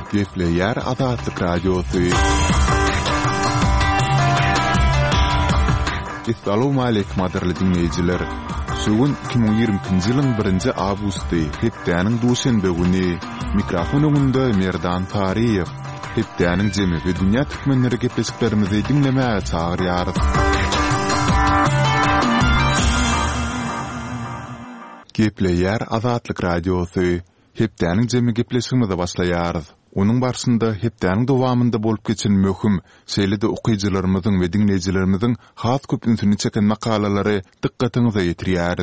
Gepleyer Azatlyk Radiosu. Assalamu alaykum aderli dinleyijiler. Şugun 2020-nji ýylyň 1-nji awgusty hepdäniň duşanbe güni mikrofon öňünde Merdan Tariýew. Hepdäniň jemy we dünýä türkmenleri gepleşiklerimizi dinlemäge çagyrýar. Gepleyer Azatlyk Radiosu. Hepdäniň jemy gepleşigimize başlaýar. Onun barşynda hepdäniň dowamynda bolup geçen möhüm şeýlede okuýjylarymyzyň we dinleýijilerimizin has köpünsini çeken makalalary dikkatiňize ýetirýäris.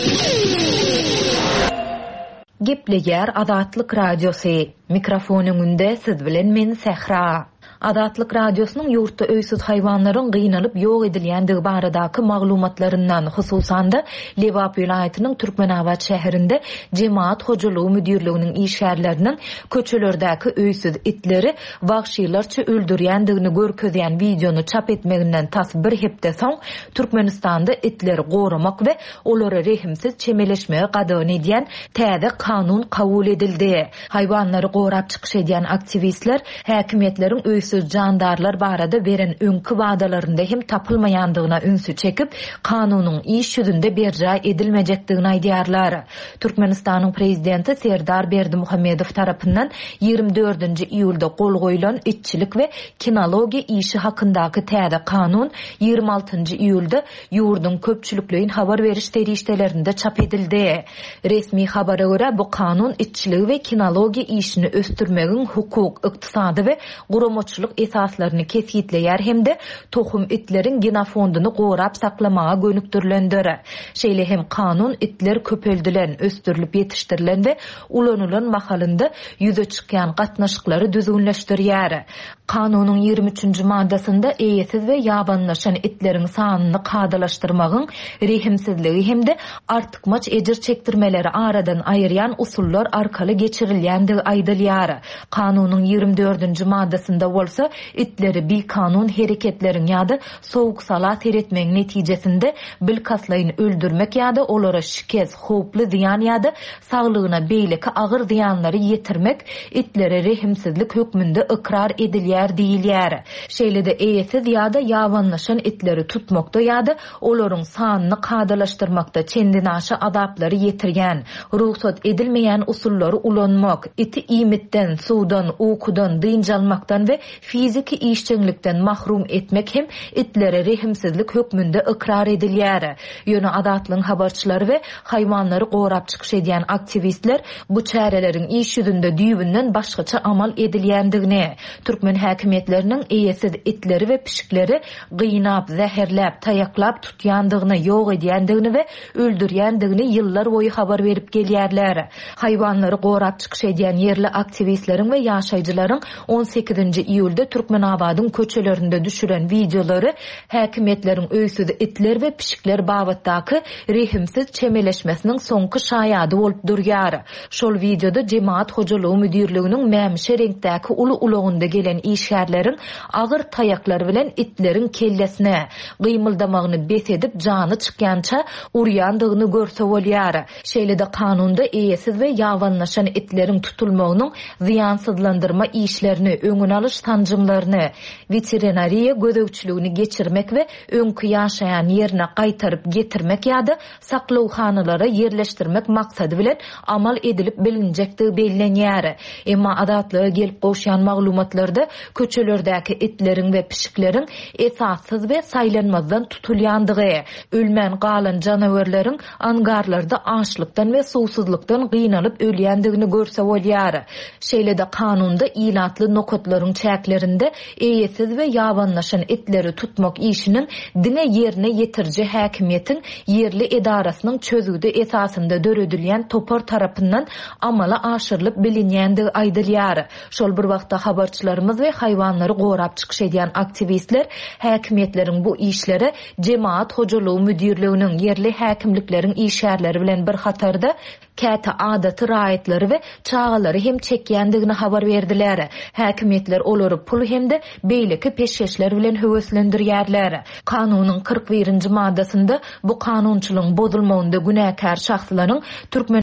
Gepleyer Azatlyk Radiosu. Mikrofonyňynda siz bilen men Sehra. Azatlyk Radiosynyň ýurtda öýsüz haýwanlaryň gynanyp ýok edilýändigi baradaky maglumatlaryndan hususan da Lewap vilayatynyň Türkmenabad şäherinde Jemaat hojalygy müdirliginiň işgärleriniň köçelerdäki öýsüz itleri wagşylarça öldürýändigini görkezýän videonu çap etmeginden tas bir hepde soň Türkmenistanda itleri goramak we olary rehimsiz çemeleşmege gadagyn edýän täze kanun kabul edildi. Haýwanlary gorap çykyş edýän aktivistler häkimetleriň öýsüz jandarlar barada beren öňkü wadalarynda hem tapylmaýandygyna ünsü çekip kanunyň iş ýüzünde berja edilmejekdigini aýdýarlar. Türkmenistanyň prezidenti Serdar Berdimuhammedow tarapyndan 24-nji iýulda gol goýulan itçilik we kinologiýa işi hakyndaky täze kanun 26-njy iýulda ýurdun köpçülikligiň habar beriş terişdelerinde çap edildi. Resmi habara görä bu kanun itçiligi we kinologiýa işini östürmegiň hukuk, ykdysady we guramoçylyk esaslaryny kesgitleýär hemde tohum itleriň genofonduny gorap saklamaga gönükdirilendir. Şeýle hem kanun itler köpeldilen, östürilip ýetişdirilen we ulanylan mahalynda ýüze çykýan gatnaşyklary düzgünleşdirýär. Kanunyň 23-nji maddasynda eýesiz we ýabanlaşan itleriň sanyny kadalaşdyrmagyň rehimsizligi hemde artykmaç ejir çekdirmeleri aradan aýyrýan usullar arkaly geçirilýändigi aýdylýar. Kanunyň 24-nji maddasynda bolsa itleri bir kanun hereketleriň ýa-da sowuk salat eretmek netijesinde bilkaslaýyny öldürmek ýa-da olara şikes, howply ziýan ýa-da saglygyna beýleki agyr ziýanlary ýetirmek itlere rehimsizlik hökmünde ikrar edilýär diýilýär. Şeýlede eýesiz ýa-da ýabanlaşan itleri tutmakda ýa-da olaryň sanyny kadalaşdyrmakda çendin aşy azaplary ýetirgen, ruhsat edilmeýän usullary ulanmak, iti iýmitden, suwdan, ukudan, dynjalmakdan we fiziki işçilikden mahrum etmek hem itlere rehimsizlik hökmünde ikrar edilýär. Ýöne adatlyň habarçylary we haýwanlary gorap çykyş edýän aktivistler bu çäreleriň iş ýüzünde düýbünden başgaça amal edilýändigini, türkmen häkimetleriniň eýesiz itleri we pişikleri gynap, zäherläp, taýaklap tutýandygyny, ýok edýändigini we öldürýändigini ýyllar boýu habar berip gelýärler. Haýwanlary gorap çykyş edýän ýerli aktivistleriň we ýaşaýjylaryň 18-nji iýulda Türkmenabadyň köçelerinde düşüren videolary häkimetleriň öýsüz itler we pişikler babatdaky rehimsiz çemeleşmesiniň soňky şaýady bolup durýar. Şol videoda Jemaat hojalygy müdirliginiň mämişe reňkdäki uly ulagynda gelen işgärleriň agyr taýaklary bilen itleriň kellesine gymyldamagyny besedip jany çykýança urýandygyny görse bolýar. Şeýlede kanunda eýesiz we ýabanlaşan itleriň tutulmagynyň ziýansızlandyrma işlerini, öňüne alyş tanjymlaryny, veterinariýa gözegçiligini geçirmek we öňkü ýaşaýan ýerine gaýtaryp getirmek ýa-da saklawhanalary ýerleşdirmek maksady bilen amal edilip bilinjekdigi bellenýär. Emma adatlyga gelip goşýan maglumatlarda köçelerdäki itleriň we pişikleriň esassız we saýlanmazdan tutulýandygy, ölmän galan janawerleriň angarlarda açlykdan we suwsuzlukdan gynanyp ölýändigini görse bolýar. Şeýlede kanunda ilatly nokatlaryň çäklerinde eýesiz we ýabanlaşan itleri tutmak işinin dine ýerine ýetirji häkimiýetiň ýerli edarasynyň çözügde esasynda döredilýän topar tarapyndan amala aşyrylyp bilinýändigi aýdylýar. Şol bir wagtda habarçylarymyz we haýwanlary gorap çykyş edýän aktivistler häkimetleriň bu işlere Jemaat hojalygy müdirliginiň ýerli häkimliklerin işgärleri bilen bir hatarda käte adaty raýatlary we çağalary hem çekýändigini habar berdiler. Häkimetler olary pul hemde beýleki peşkeşler bilen höweslendirýärler. Kanunyň 41-nji maddasynda bu kanunçylygyň bozulmagynda günäkär şahslaryň Türkmen